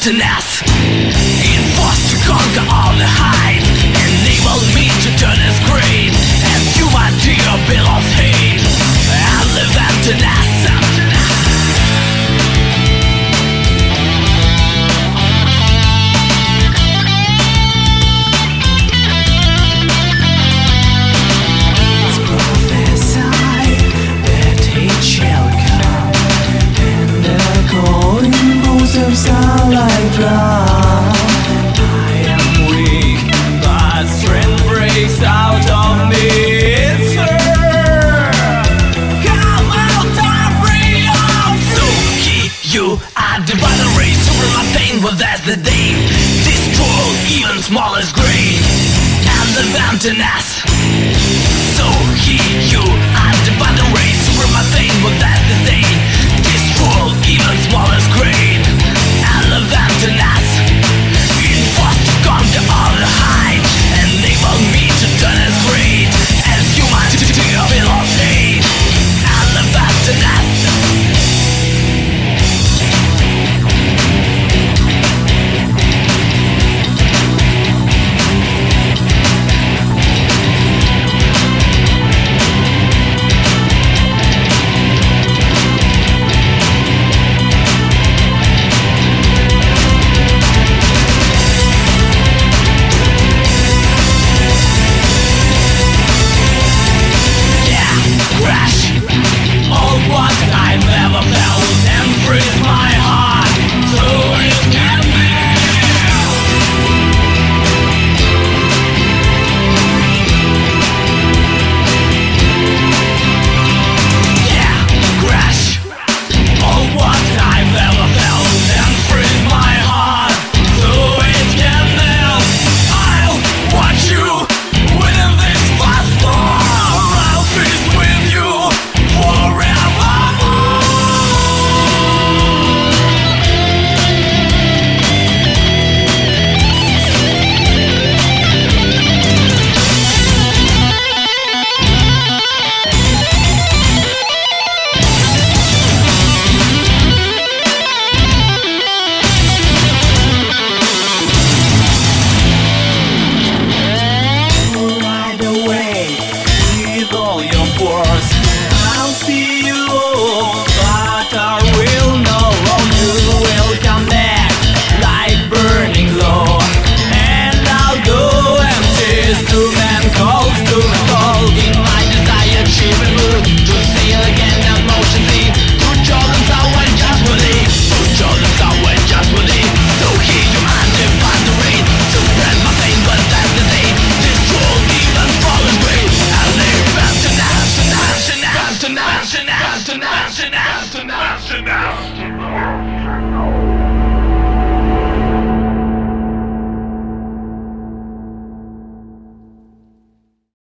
emptiness. It was to conquer all the heights, enabled me to turn as great as you, my dear bill of hate. I live emptiness. Sound like drum. I am weak, but strength breaks out of me. It's her. Come out and free up. So you are the vital race over my pain, well that's the day. Destroy even smallest grain and the emptiness. So you are the vital race over my pain, well that's the day. Destroy even smallest grain and the emptiness. It was to conquer all the heights, enable me to turn as great as you, my dear bill of hate and the emptiness. I'll see you, but I will know you will come back like burning low, and I'll go empty. To man calls in my desired achievement mood to see again that motion see. To Jordan's our just believe, to Jordan's our just believe. So here you undefined the rate, to spread my pain, but that's the day. Destroy even fallen great, I live international.